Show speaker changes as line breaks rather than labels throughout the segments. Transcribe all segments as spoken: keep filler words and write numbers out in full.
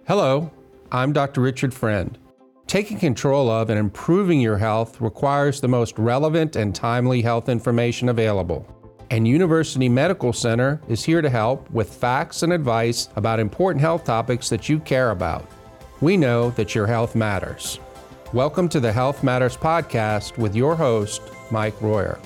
Hello, I'm Doctor Richard Friend. Taking control of and improving your health requires the most relevant and timely health information available. And University Medical Center is here to help with facts and advice about important health topics that you care about. We know that your health matters. Welcome to the Health Matters Podcast with your host, Mike Royer.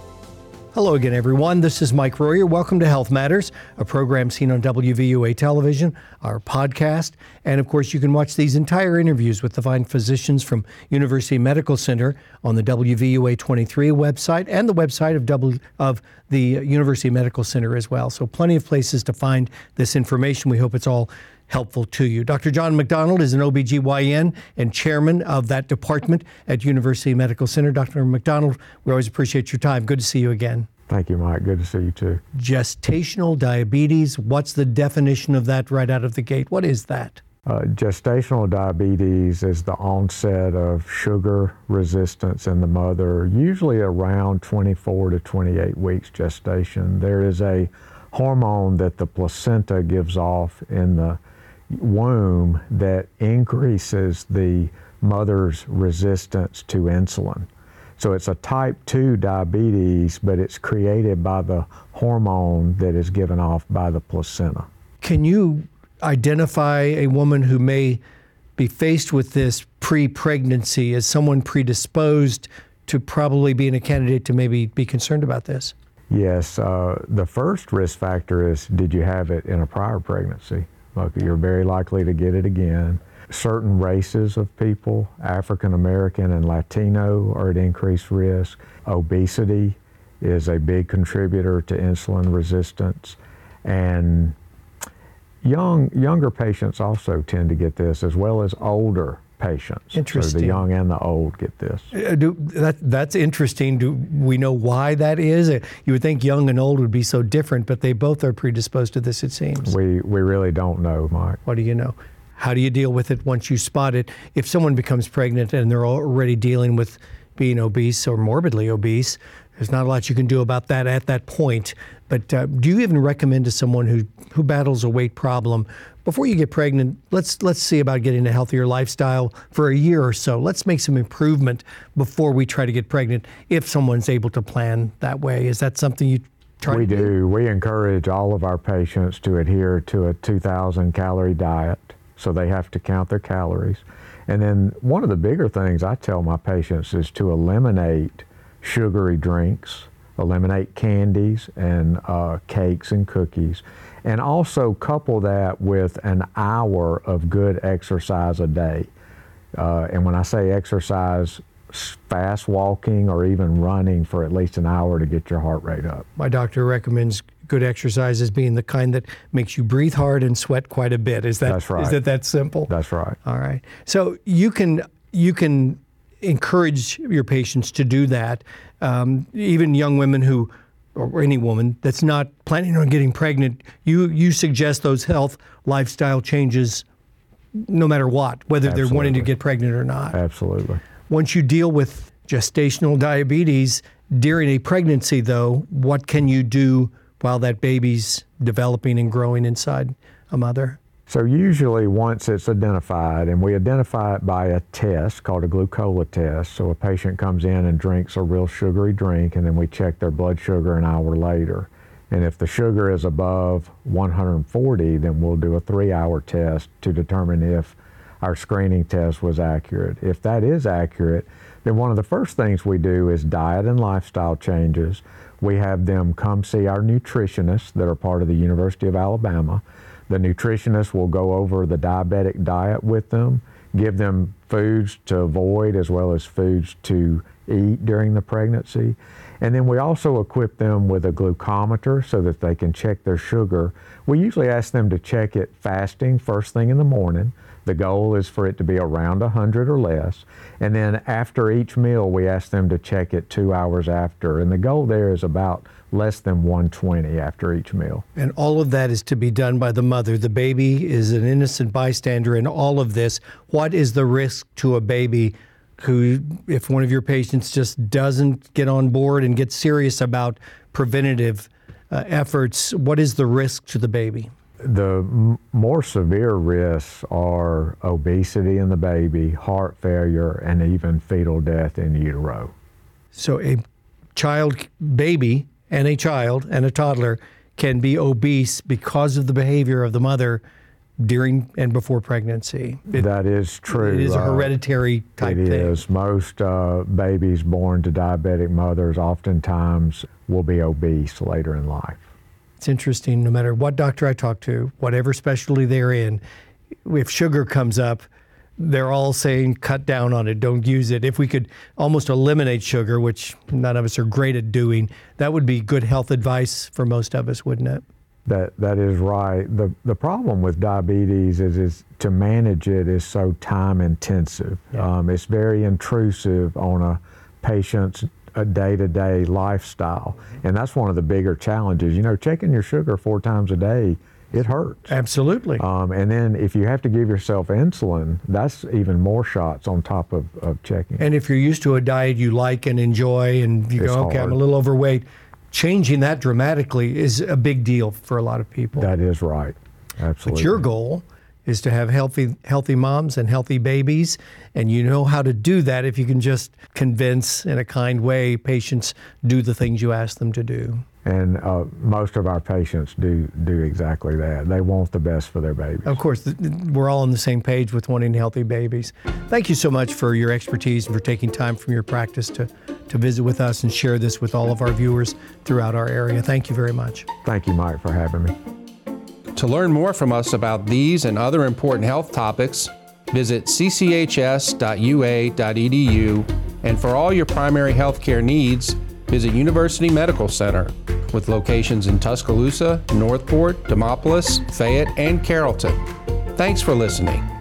Hello again, everyone. This is Mike Royer. Welcome to Health Matters, a program seen on W V U A television, our podcast, and of course, you can watch these entire interviews with the fine physicians from University Medical Center on the W V U A twenty-three website and the website of w, of the University Medical Center as well. So plenty of places to find this information. We hope it's all helpful to you. Doctor John McDonald is an O B G Y N and chairman of that department at University Medical Center. Doctor McDonald, we always appreciate your time. Good to see you again.
Thank you, Mike. Good to see you too.
Gestational diabetes, what's the definition of that right out of the gate? What is that?
Uh, gestational diabetes is the onset of sugar resistance in the mother, usually around twenty-four to twenty-eight weeks gestation. There is a hormone that the placenta gives off in the womb that increases the mother's resistance to insulin. So it's a type two diabetes, but it's created by the hormone that is given off by the placenta.
Can you identify a woman who may be faced with this pre-pregnancy as someone predisposed to probably being a candidate to maybe be concerned about this?
Yes, uh, the first risk factor is, did you have it in a prior pregnancy? Look, you're very likely to get it again. Certain races of people, African American and Latino, are at increased risk. Obesity is a big contributor to insulin resistance. And young younger patients also tend to get this, as well as older patients.
Interesting.
So the young and the old get this.
Uh, do, that, that's interesting. Do we know why that is? Uh, you would think young and old would be so different, but they both are predisposed to this, it seems.
We, we really don't know, Mike.
What do you know? How do you deal with it once you spot it? If someone becomes pregnant and they're already dealing with being obese or morbidly obese, there's not a lot you can do about that at that point. But uh, do you even recommend to someone who, who battles a weight problem, before you get pregnant, let's let's see about getting a healthier lifestyle for a year or so. Let's make some improvement before we try to get pregnant, if someone's able to plan that way. Is that something you try
we
to do?
We do. We encourage all of our patients to adhere to a two thousand calorie diet. So they have to count their calories. And then one of the bigger things I tell my patients is to eliminate sugary drinks, eliminate candies and uh, cakes and cookies, and also couple that with an hour of good exercise a day. Uh, and when I say exercise, fast walking or even running for at least an hour to get your heart rate up.
My doctor recommends good exercise as being the kind that makes you breathe hard and sweat quite a bit. Is that
That's right.
Is that that simple?
That's right.
All right. So you can you can encourage your patients to do that. Um, even young women who, or any woman that's not planning on getting pregnant, you you suggest those health lifestyle changes, no matter what, whether
Absolutely.
They're wanting to get pregnant or not.
Absolutely.
Once you deal with gestational diabetes during a pregnancy, though, what can you do while that baby's developing and growing inside a mother?
So usually once it's identified, and we identify it by a test called a glucola test, so a patient comes in and drinks a real sugary drink, and then we check their blood sugar an hour later. And if the sugar is above one hundred forty, then we'll do a three-hour test to determine if our screening test was accurate. If that is accurate, then one of the first things we do is diet and lifestyle changes. We have them come see our nutritionists that are part of the University of Alabama. The nutritionist will go over the diabetic diet with them, give them foods to avoid as well as foods to eat during the pregnancy. And then we also equip them with a glucometer so that they can check their sugar. We usually ask them to check it fasting first thing in the morning. The goal is for it to be around one hundred or less. And then after each meal, we ask them to check it two hours after. And the goal there is about less than one twenty after each meal.
And all of that is to be done by the mother. The baby is an innocent bystander in all of this. What is the risk to a baby who, if one of your patients just doesn't get on board and get serious about preventative uh, efforts, what is the risk to the baby?
The m- more severe risks are obesity in the baby, heart failure, and even fetal death in utero.
So a child, baby, and a child and a toddler can be obese because of the behavior of the mother during and before pregnancy. It,
that is true.
It is a hereditary uh, type
it
thing.
It is. Most uh, babies born to diabetic mothers oftentimes will be obese later in life.
It's interesting, no matter what doctor I talk to, whatever specialty they're in, if sugar comes up, they're all saying cut down on it, don't use it. If we could almost eliminate sugar, which none of us are great at doing, that would be good health advice for most of us, wouldn't it?
That that is right. The the problem with diabetes is is to manage it is so time intensive.
Yeah.
Um, it's very intrusive on a patient's a day-to-day lifestyle, and that's one of the bigger challenges. You know, checking your sugar four times a day, it hurts.
Absolutely.
Um, and then if you have to give yourself insulin, that's even more shots on top of, of checking.
And if you're used to a diet you like and enjoy, and you
It's
go, okay,
hard.
I'm a little overweight, changing that dramatically is a big deal for a lot of people.
That is right. Absolutely.
But your goal is to have healthy healthy moms and healthy babies, and you know how to do that if you can just convince in a kind way patients do the things you ask them to do.
And uh, most of our patients do do exactly that. They want the best for their babies.
Of course, th- th- we're all on the same page with wanting healthy babies. Thank you so much for your expertise and for taking time from your practice to, to visit with us and share this with all of our viewers throughout our area. Thank you very much.
Thank you, Mike, for having me.
To learn more from us about these and other important health topics, visit c c h s dot u a dot e d u, and for all your primary health care needs, visit University Medical Center, with locations in Tuscaloosa, Northport, Demopolis, Fayette, and Carrollton. Thanks for listening.